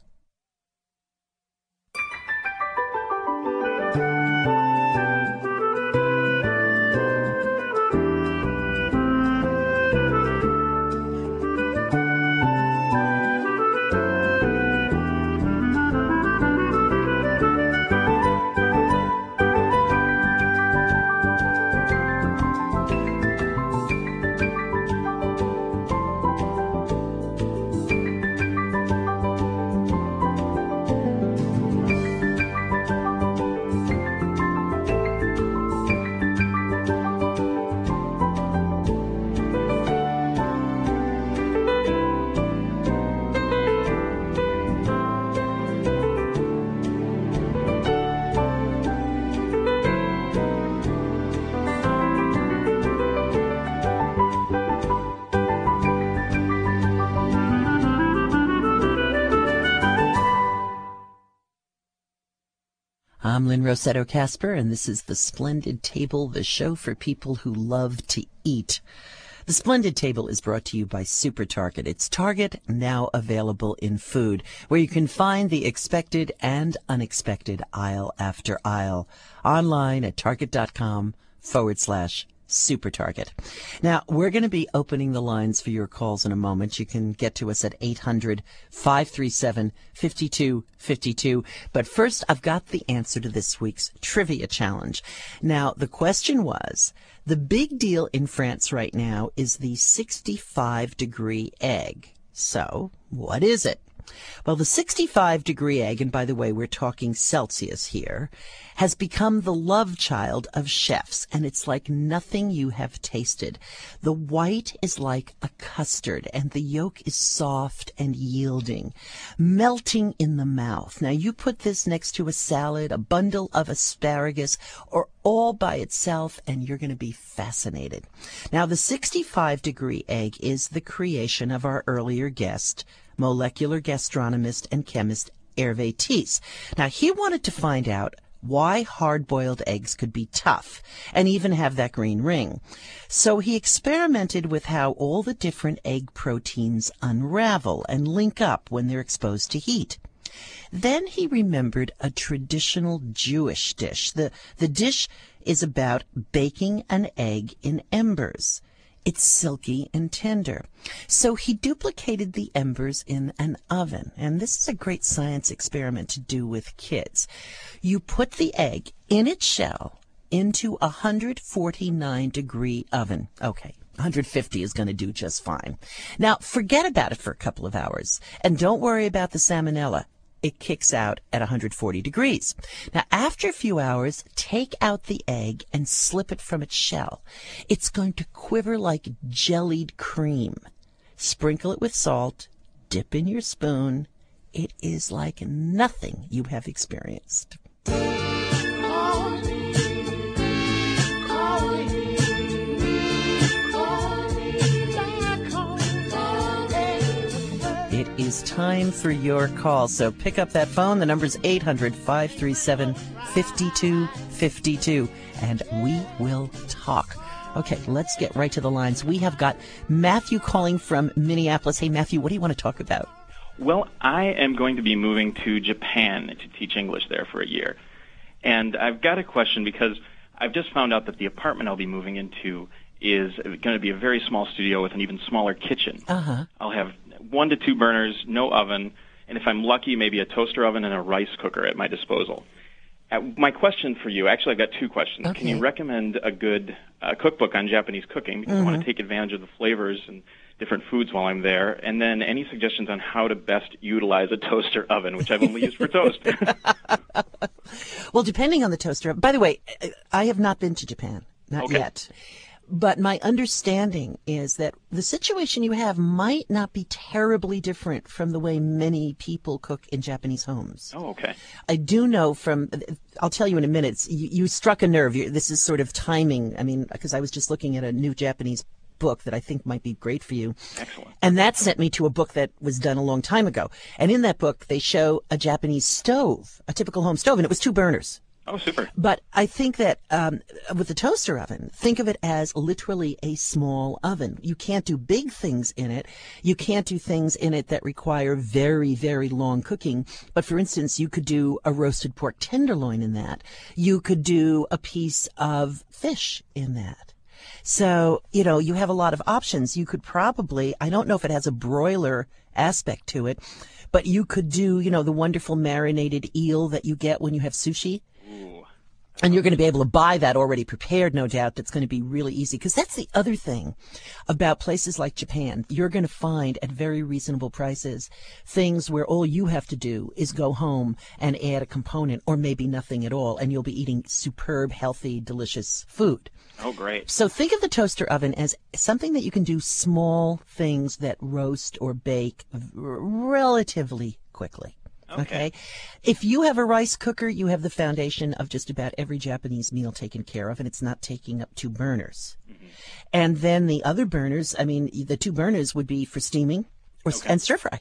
I'm Lynn Rossetto Casper, and this is The Splendid Table, the show for people who love to eat. The Splendid Table is brought to you by Super Target. It's Target, now available in food, where you can find the expected and unexpected aisle after aisle. Online at target.com forward slash Super Target. Now, we're going to be opening the lines for your calls in a moment. You can get to us at eight hundred, five three seven, five two five two. But first, I've got the answer to this week's trivia challenge. Now, the question was, the big deal in France right now is the sixty-five degree egg. So, what is it? Well, the sixty-five degree egg, and by the way, we're talking Celsius here, has become the love child of chefs, and it's like nothing you have tasted. The white is like a custard, and the yolk is soft and yielding, melting in the mouth. Now, you put this next to a salad, a bundle of asparagus, or all by itself, and you're going to be fascinated. Now, the sixty-five degree egg is the creation of our earlier guest, molecular gastronomist and chemist Hervé Thies. Now, he wanted to find out why hard-boiled eggs could be tough and even have that green ring. So he experimented with how all the different egg proteins unravel and link up when they're exposed to heat. Then he remembered a traditional Jewish dish. The, the dish is about baking an egg in embers. It's silky and tender. So he duplicated the embers in an oven. And this is a great science experiment to do with kids. You put the egg in its shell into a one hundred forty-nine degree oven. Okay, one hundred fifty is going to do just fine. Now, forget about it for a couple of hours. And don't worry about the salmonella. It kicks out at one hundred forty degrees. Now, after a few hours, take out the egg and slip it from its shell. It's going to quiver like jellied cream. Sprinkle it with salt, dip in your spoon. It is like nothing you have experienced. It is time for your call, so pick up that phone. The number's eight hundred, five three seven, five two five two, and we will talk. Okay, let's get right to the lines. We have got Matthew calling from Minneapolis. Hey, Matthew, what do you want to talk about? Well, I am going to be moving to Japan to teach English there for a year. And I've got a question because I've just found out that the apartment I'll be moving into is going to be a very small studio with an even smaller kitchen. Uh-huh. I'll have one to two burners, no oven, and if I'm lucky, maybe a toaster oven and a rice cooker at my disposal. Uh, my question for you, actually, I've got two questions. Okay. Can you recommend a good uh, cookbook on Japanese cooking? Because Mm-hmm. I want to take advantage of the flavors and different foods while I'm there. And then any suggestions on how to best utilize a toaster oven, which I've only used for toast. Well, depending on the toaster. By the way, I have not been to Japan. Not Okay. yet. But my understanding is that the situation you have might not be terribly different from the way many people cook in Japanese homes. Oh, okay. I do know from, I'll tell you in a minute, you, you struck a nerve. You, this is sort of timing. I mean, because I was just looking at a new Japanese book that I think might be great for you. Excellent. And that sent me to a book that was done a long time ago. And in that book, they show a Japanese stove, a typical home stove, and it was two burners. Oh, super. But I think that um, with the toaster oven, think of it as literally a small oven. You can't do big things in it. You can't do things in it that require very, very long cooking. But for instance, you could do a roasted pork tenderloin in that. You could do a piece of fish in that. So, you know, you have a lot of options. You could probably, I don't know if it has a broiler aspect to it, but you could do, you know, the wonderful marinated eel that you get when you have sushi. And you're going to be able to buy that already prepared, no doubt. That's going to be really easy. Because that's the other thing about places like Japan. You're going to find at very reasonable prices things where all you have to do is go home and add a component or maybe nothing at all. And you'll be eating superb, healthy, delicious food. Oh, great. So think of the toaster oven as something that you can do small things that roast or bake relatively quickly. Okay. okay. If you have a rice cooker, you have the foundation of just about every Japanese meal taken care of, and it's not taking up two burners. Mm-hmm. And then the other burners, I mean, the two burners would be for steaming or, okay. and stir fry.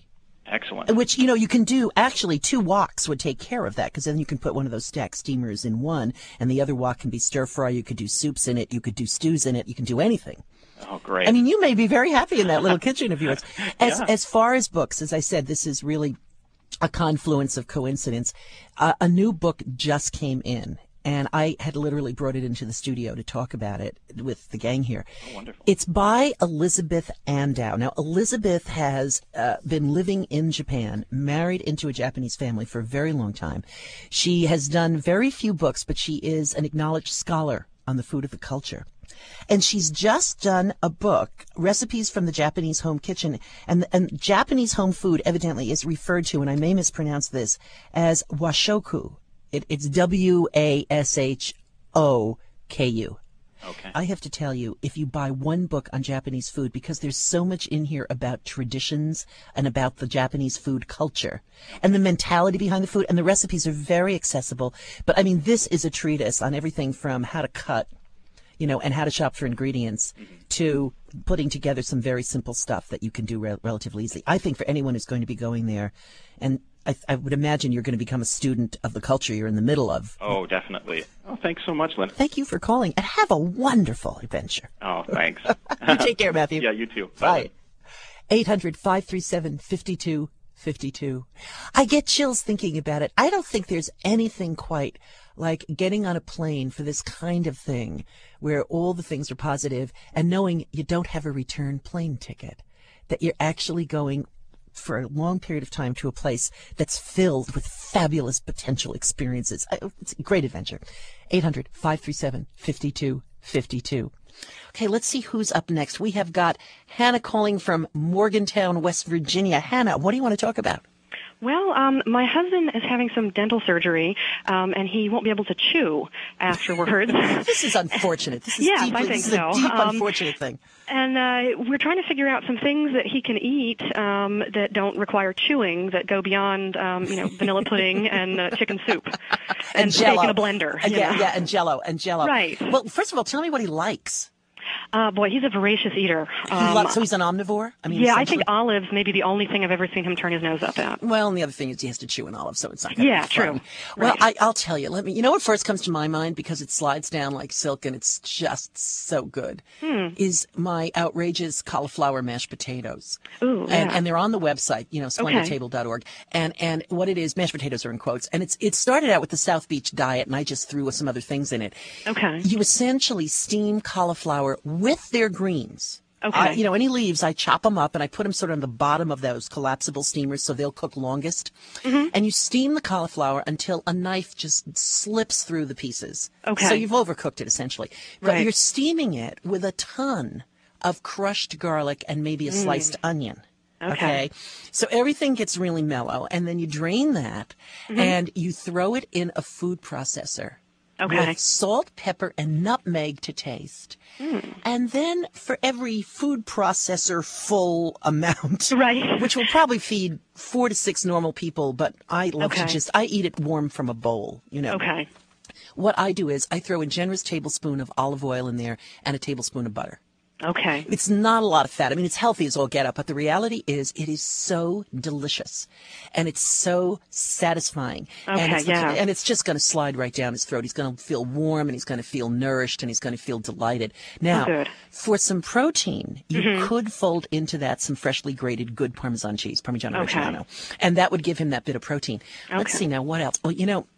Excellent. Which, you know, you can do, actually, two woks would take care of that, because then you can put one of those stack steamers in one, and the other wok can be stir fry. You could do soups in it. You could do stews in it. You can do anything. Oh, great. I mean, you may be very happy in that little kitchen of yours. As, Yeah. as far as books, as I said, this is really a confluence of coincidence. Uh, a new book just came in, and I had literally brought it into the studio to talk about it with the gang here. Oh, wonderful. It's by Elizabeth Andow. Now, Elizabeth has uh, been living in Japan, married into a Japanese family for a very long time. She has done very few books, but she is an acknowledged scholar on the food of the culture. And she's just done a book, Recipes from the Japanese Home Kitchen. And, and Japanese home food evidently is referred to, and I may mispronounce this, as washoku. It, it's W A S H O K U. Okay. I have to tell you, if you buy one book on Japanese food, because there's so much in here about traditions and about the Japanese food culture and the mentality behind the food, and the recipes are very accessible. But I mean, this is a treatise on everything from how to cut, you know, and how to shop for ingredients, mm-hmm. to putting together some very simple stuff that you can do re- relatively easily. I think for anyone who's going to be going there, and I, I would imagine you're going to become a student of the culture you're in the middle of. Oh, definitely. Oh, thanks so much, Lynn. Thank you for calling, and have a wonderful adventure. Oh, thanks. You take care, Matthew. Yeah, you too. Bye. eight hundred, five three seven, five two five two. I get chills thinking about it. I don't think there's anything quite like getting on a plane for this kind of thing where all the things are positive and knowing you don't have a return plane ticket, that you're actually going for a long period of time to a place that's filled with fabulous potential experiences. It's a great adventure. eight hundred, five three seven, five two five two. Okay, let's see who's up next. We have got Hannah calling from Morgantown, West Virginia. Hannah, what do you want to talk about? Well, um, my husband is having some dental surgery, um, and he won't be able to chew afterwards. This is unfortunate. This is yes, deeply, I think this is so. a deep, um, unfortunate thing. And uh, we're trying to figure out some things that he can eat um, that don't require chewing, that go beyond, um, you know, vanilla pudding and uh, chicken soup and, and steak Jell-O. in a blender. Uh, you yeah, know? yeah, and Jell-O, and Jell-O. Right. Well, first of all, tell me what he likes. Uh, boy, he's a voracious eater. He Um, loves, so he's an omnivore? I mean, yeah, I essentially- think olives may be the only thing I've ever seen him turn his nose up at. Well, and the other thing is he has to chew an olive, so it's not going to Yeah, be fun. true. Well, Right. I, I'll tell you. Let me. You know what first comes to my mind, because it slides down like silk and it's just so good, Hmm. is my outrageous cauliflower mashed potatoes. Ooh, and, yeah. and they're on the website, you know, splendid table dot org. And and what it is, mashed potatoes are in quotes, and it's it started out with the South Beach diet, and I just threw some other things in it. Okay. You essentially steam cauliflower with their greens. Okay. I, you know, any leaves, I chop them up and I put them sort of on the bottom of those collapsible steamers so they'll cook longest. Mm-hmm. And you steam the cauliflower until a knife just slips through the pieces. Okay. So you've overcooked it essentially. But Right. you're steaming it with a ton of crushed garlic and maybe a Mm. sliced onion. Okay. So everything gets really mellow, and then you drain that Mhm. and you throw it in a food processor. Okay. With salt, pepper, and nutmeg to taste. Mm. And then for every food processor full amount, right. which will probably feed four to six normal people, but I love Okay. to just, I eat it warm from a bowl, you know. Okay. What I do is I throw a generous tablespoon of olive oil in there and a tablespoon of butter. Okay. It's not a lot of fat. I mean, it's healthy as all get up, but the reality is it is so delicious and it's so satisfying. and Okay, it's, yeah. And it's just going to slide right down his throat. He's going to feel warm and he's going to feel nourished and he's going to feel delighted. Now, Good. for some protein, you Mhm. could fold into that some freshly grated good Parmesan cheese, Parmigiano Okay. Reggiano, and that would give him that bit of protein. Let's Okay. see now what else. Well, you know,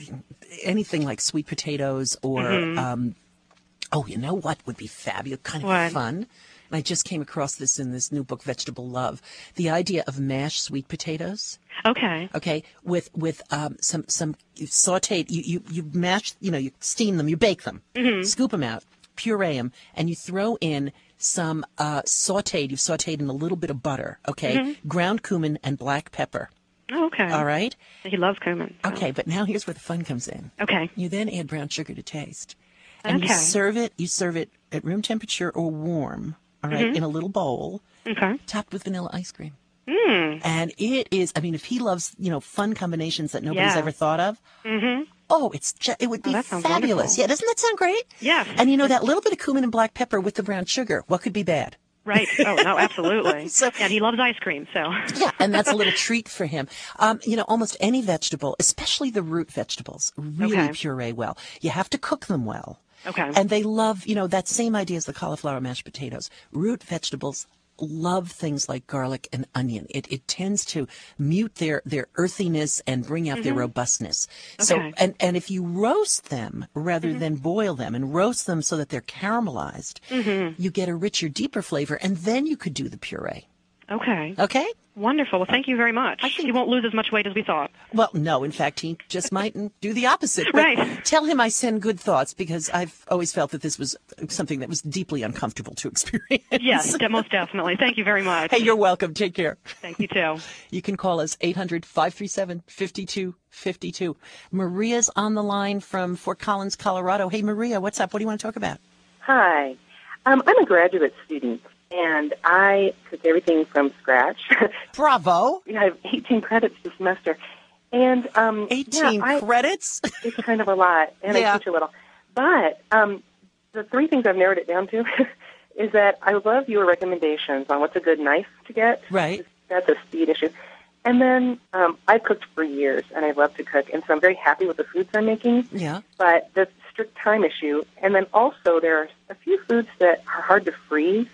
anything like sweet potatoes or Mhm. um, oh, you know what would be fabulous, kind of What? fun? And I just came across this in this new book, Vegetable Love. The idea of mashed sweet potatoes. Okay. Okay, with with um, some some sautéed. You, you you mash. You know, you steam them, you bake them, Mhm. scoop them out, puree them, and you throw in some uh, sautéed. You've sautéed in a little bit of butter. Okay, Mhm. ground cumin and black pepper. Okay. All right. He loves cumin. so- Okay, but now here's where the fun comes in. Okay. You then add brown sugar to taste. And Okay. you serve it, you serve it at room temperature or warm, all right, Mhm. in a little bowl, Okay. topped with vanilla ice cream. Mm. And it is, I mean, if he loves, you know, fun combinations that nobody's Yeah. ever thought of, Mm-hmm. oh, it's just, it would Oh, be that sounds fabulous. wonderful. Yeah, doesn't that sound great? Yes. And you know, that little bit of cumin and black pepper with the brown sugar, what could be bad? Right. Oh, no, absolutely. So- and he loves ice cream, so. Yeah, and that's a little treat for him. Um, you know, almost any vegetable, especially the root vegetables, really Okay. puree well. You have to cook them well. Okay. And they love, you know, that same idea as the cauliflower mashed potatoes. Root vegetables love things like garlic and onion. It it tends to mute their, their earthiness and bring out their Mhm. robustness. So, Okay. and, and if you roast them rather Mhm. than boil them and roast them so that they're caramelized, Mhm. you get a richer, deeper flavor, and then you could do the puree. Okay. Okay? Wonderful. Well, thank you very much. He won't lose as much weight as we thought. Well, no, in fact, he just might do the opposite. But Right. Tell him I send good thoughts because I've always felt that this was something that was deeply uncomfortable to experience. Yes, de- most definitely. Thank you very much. Hey, you're welcome. Take care. Thank you, too. You can call us eight hundred, five three seven, five two five two. Maria's on the line from Fort Collins, Colorado. Hey, Maria, what's up? What do you want to talk about? Hi. Um, I'm a graduate student, and I cook everything from scratch. Bravo. Yeah, I have eighteen credits this semester. And um, eighteen yeah, I- credits? It's kind of a lot, and Yeah. I teach a little. But um, the three things I've narrowed it down to is that I love your recommendations on what's a good knife to get. Right. That's a speed issue. And then um, I've cooked for years, and I love to cook, and so I'm very happy with the foods I'm making. Yeah. But the strict time issue, and then also there are a few foods that are hard to freeze.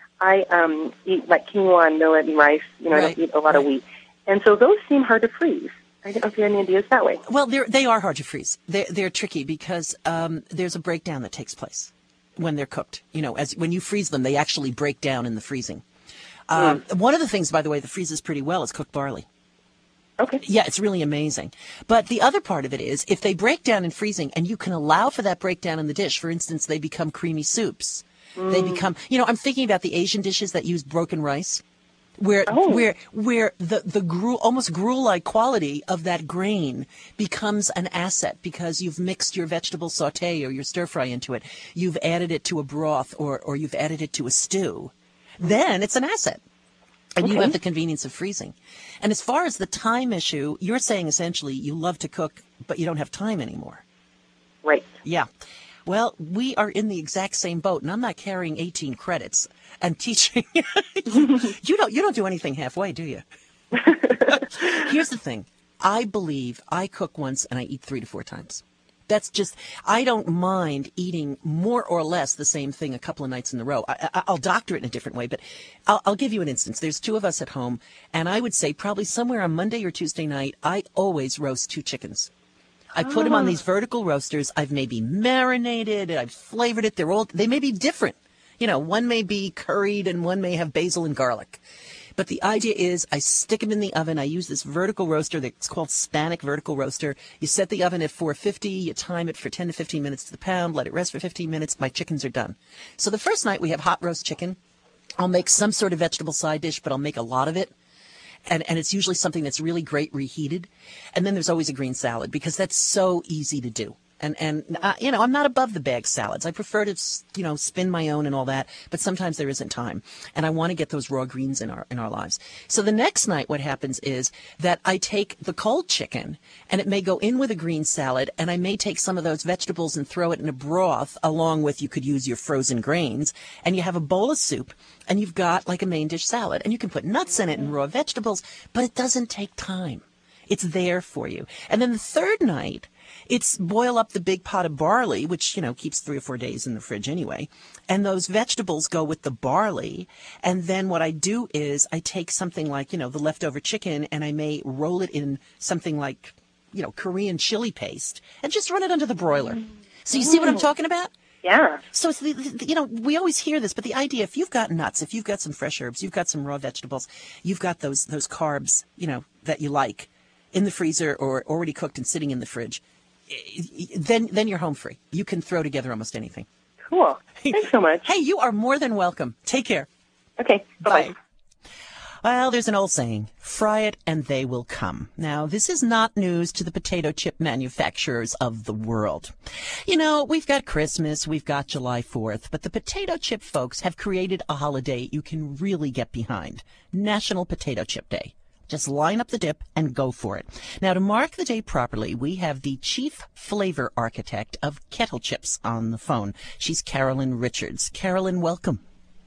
I um, eat like quinoa and millet and rice. You know, I Right. don't eat a lot of wheat, and so those seem hard to freeze. I don't know if you have any ideas that way. Well, they're, they are hard to freeze. They're, they're tricky because um, there's a breakdown that takes place when they're cooked. You know, as when you freeze them, they actually break down in the freezing. Um, One of the things, by the way, that freezes pretty well is cooked barley. Okay. Yeah, it's really amazing. But the other part of it is if they break down in freezing and you can allow for that breakdown in the dish, for instance, they become creamy soups. They Mm. become, you know, I'm thinking about the Asian dishes that use broken rice. Where Oh. where where the the gruel, almost gruel-like quality of that grain becomes an asset because you've mixed your vegetable saute or your stir fry into it, you've added it to a broth or or you've added it to a stew, then it's an asset, and you Okay. have the convenience of freezing. And as far as the time issue, you're saying essentially you love to cook, but you don't have time anymore. Right. Yeah. Well, we are in the exact same boat, and I'm not carrying eighteen credits and teaching. you don't you don't do anything halfway, do you? Here's the thing. I believe I cook once and I eat three to four times. That's just, I don't mind eating more or less the same thing a couple of nights in a row. I, I, I'll doctor it in a different way, but I'll, I'll give you an instance. There's two of us at home, and I would say probably somewhere on Monday or Tuesday night, I always roast two chickens. I put them on Oh. these vertical roasters. I've maybe marinated it. I've flavored it. They're all, they may be different. You know, one may be curried and one may have basil and garlic. But the idea is I stick them in the oven. I use this vertical roaster that's called Spanic vertical roaster. You set the oven at four fifty. You time it for ten to fifteen minutes to the pound. Let it rest for fifteen minutes. My chickens are done. So the first night we have hot roast chicken. I'll make some sort of vegetable side dish, but I'll make a lot of it. And, and it's usually something that's really great reheated. And then there's always a green salad because that's so easy to do. And, and uh, you know, I'm not above the bag salads. I prefer to, you know, spin my own and all that. But sometimes there isn't time. And I want to get those raw greens in our in our lives. So the next night what happens is that I take the cold chicken, and it may go in with a green salad, and I may take some of those vegetables and throw it in a broth along with, you could use your frozen grains, and you have a bowl of soup, and you've got like a main dish salad. And you can put nuts in it and raw vegetables, but it doesn't take time. It's there for you. And then the third night, it's boil up the big pot of barley, which, you know, keeps three or four days in the fridge anyway. And those vegetables go with the barley. And then what I do is I take something like, you know, the leftover chicken, and I may roll it in something like, you know, Korean chili paste and just run it under the broiler. So you see what I'm talking about? Yeah. So, it's the, the, you know, we always hear this, but the idea, if you've got nuts, if you've got some fresh herbs, you've got some raw vegetables, you've got those those carbs, you know, that you like in the freezer or already cooked and sitting in the fridge, then then you're home free. You can throw together almost anything. Cool. Thanks so much. Hey, you are more than welcome. Take care. Okay. Bye-bye. Bye. Well, there's an old saying, fry it and they will come. Now, this is not news to the potato chip manufacturers of the world. You know, we've got Christmas, we've got July fourth, but the potato chip folks have created a holiday you can really get behind. National Potato Chip Day. Just line up the dip and go for it. Now, to mark the day properly, we have the chief flavor architect of kettle chips on the phone. She's Carolyn Richards. Carolyn, welcome.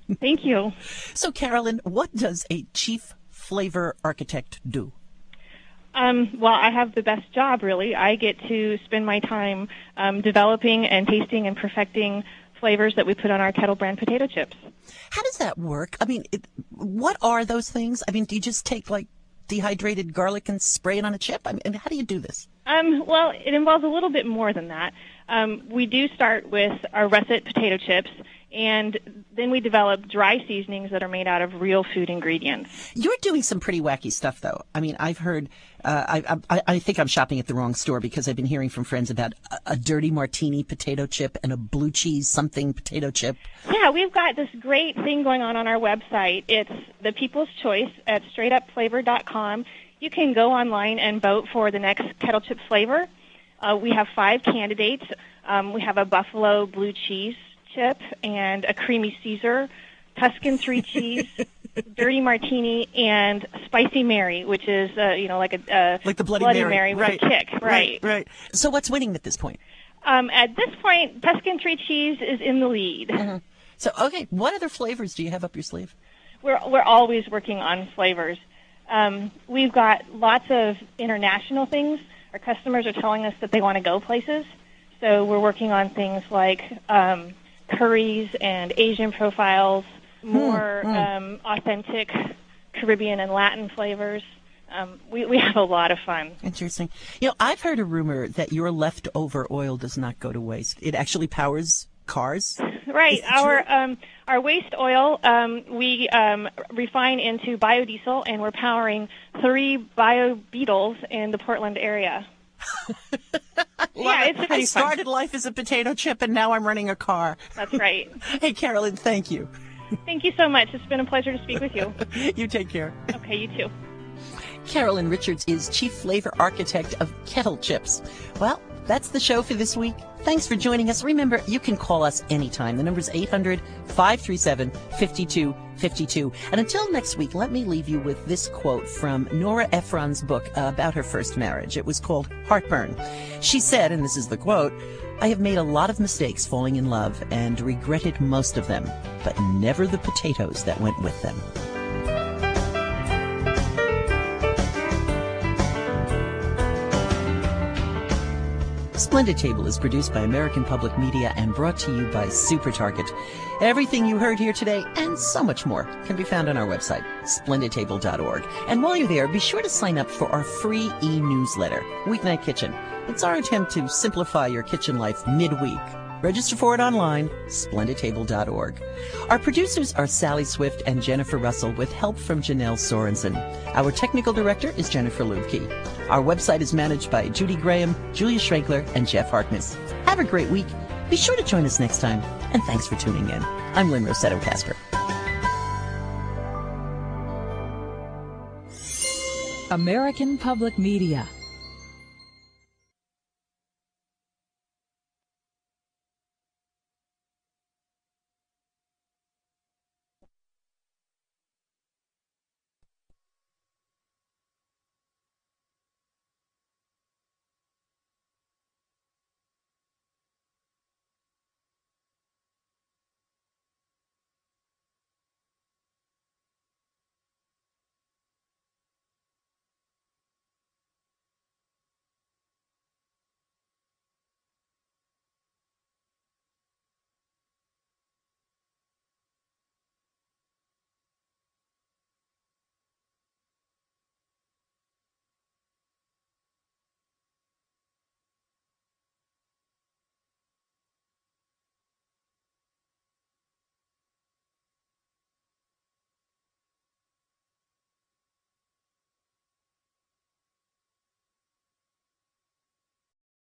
Thank you. So, Carolyn, what does a chief flavor architect do? Um, well, I have the best job, really. I get to spend my time um, developing and tasting and perfecting flavors that we put on our Kettle brand potato chips. How does that work? I mean, it, what are those things? I mean, do you just take, like, dehydrated garlic and spray it on a chip? I mean, how do you do this? Um, well, it involves a little bit more than that. Um, we do start with our russet potato chips, and then we develop dry seasonings that are made out of real food ingredients. You're doing some pretty wacky stuff, though. I mean, I've heard, uh, I, I, I think I'm shopping at the wrong store because I've been hearing from friends about a, a dirty martini potato chip and a blue cheese something potato chip. Yeah, we've got this great thing going on on our website. It's the People's Choice at straight up flavor dot com. You can go online and vote for the next kettle chip flavor. Uh, we have five candidates. Um, we have a buffalo blue cheese chip and a creamy Caesar, Tuscan three cheese, dirty martini, and spicy Mary, which is uh, you know like a uh, like the Bloody, Bloody Mary, Mary with right. a kick, right. right? Right. So what's winning at this point? Um, at this point, Tuscan three cheese is in the lead. Mm-hmm. So okay, what other flavors do you have up your sleeve? We're we're always working on flavors. Um, we've got lots of international things. Our customers are telling us that they want to go places, so we're working on things like um, curries and Asian profiles, more mm, mm. Um, authentic Caribbean and Latin flavors. Um, we, we have a lot of fun. Interesting. You know, I've heard a rumor that your leftover oil does not go to waste. It actually powers cars. Right. Our um, our waste oil we um, we um, refine into biodiesel, and we're powering three bio beetles in the Portland area. Yeah, it's pretty I fun. started life as a potato chip, and now I'm running a car. That's right. Hey, Carolyn, thank you. Thank you so much. It's been a pleasure to speak with you. You take care. Okay, you too. Carolyn Richards is Chief Flavor Architect of Kettle Chips. Well, that's the show for this week. Thanks for joining us. Remember, you can call us anytime. The number's eight hundred, five three seven, five two five two. And until next week, let me leave you with this quote from Nora Ephron's book uh, about her first marriage. It was called Heartburn. She said, and this is the quote, "I have made a lot of mistakes falling in love and regretted most of them, but never the potatoes that went with them." Splendid Table is produced by American Public Media and brought to you by Super Target. Everything you heard here today and so much more can be found on our website, splendid table dot org. And while you're there, be sure to sign up for our free e-newsletter, Weeknight Kitchen. It's our attempt to simplify your kitchen life midweek. Register for it online, splendid table dot org. Our producers are Sally Swift and Jennifer Russell with help from Janelle Sorensen. Our technical director is Jennifer Lubke. Our website is managed by Judy Graham, Julia Schrankler, and Jeff Harkness. Have a great week. Be sure to join us next time, and thanks for tuning in. I'm Lynn Rossetto Kasper. American Public Media.